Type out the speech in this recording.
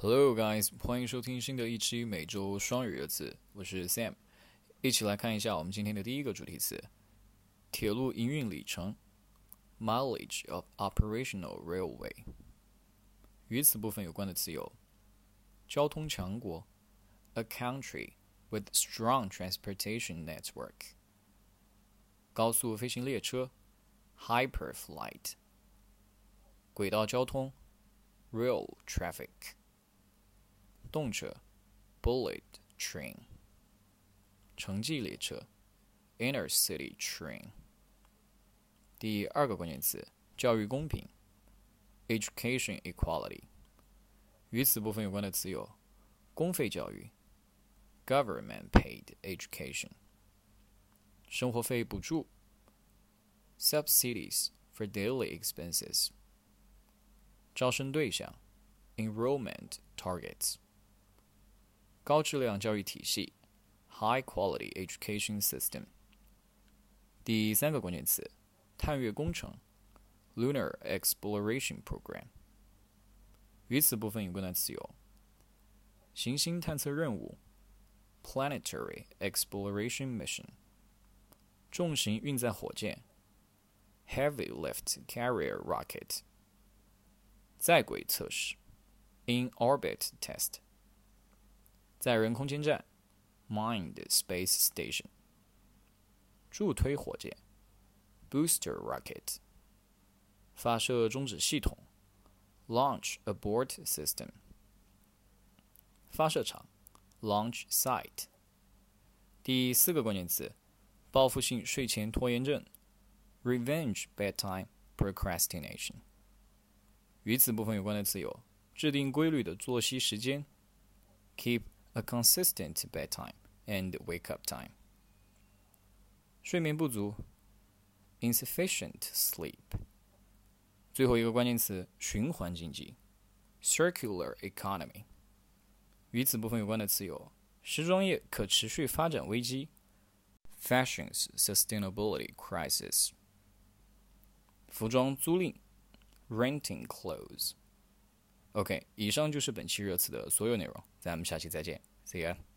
Hello guys，欢迎收听新的一期每周双语热词，我是 Sam， 一起来看一下我们今天的第一个主题词：铁路营运里程 （mileage of operational railway）。与此部分有关的词有：交通强国 （a country with strong transportation network）、高速飞行列车 （hyperflight）、轨道交通 （rail traffic）、动车 bullet train、 城际列车 intercity train。 第二个关键词教育公平 education equality。 与此部分有关的词有公费教育 government paid education、 生活费补助 subsidies for daily expenses、 招生对象 enrollment targets、高质量教育体系 High Quality Education System。 第三个关键词探月工程 Lunar Exploration Program。 与此部分有关的词有行星探测任务 Planetary Exploration Mission、 重型运载火箭 Heavy Lift Carrier Rocket、 在轨测试 In Orbit Test、载人空间站 Manned Space Station、 助推火箭 Booster Rocket、 发射终止系统 Launch Abort System、 发射场 Launch Site。 第四个关键词报复性睡前拖延症 Revenge Bedtime Procrastination。 与此部分有关的词有制定规律的作息时间 Keep a consistent bedtime and wake-up time。 睡眠不足 insufficient sleep。 最后一个关键词循环经济 circular economy。 与此部分有关的词有时装业可持续发展危机 fashion's sustainability crisis。 服装租赁 renting clothes。OK， 以上就是本期热词的所有内容，咱们下期再见 ，See ya。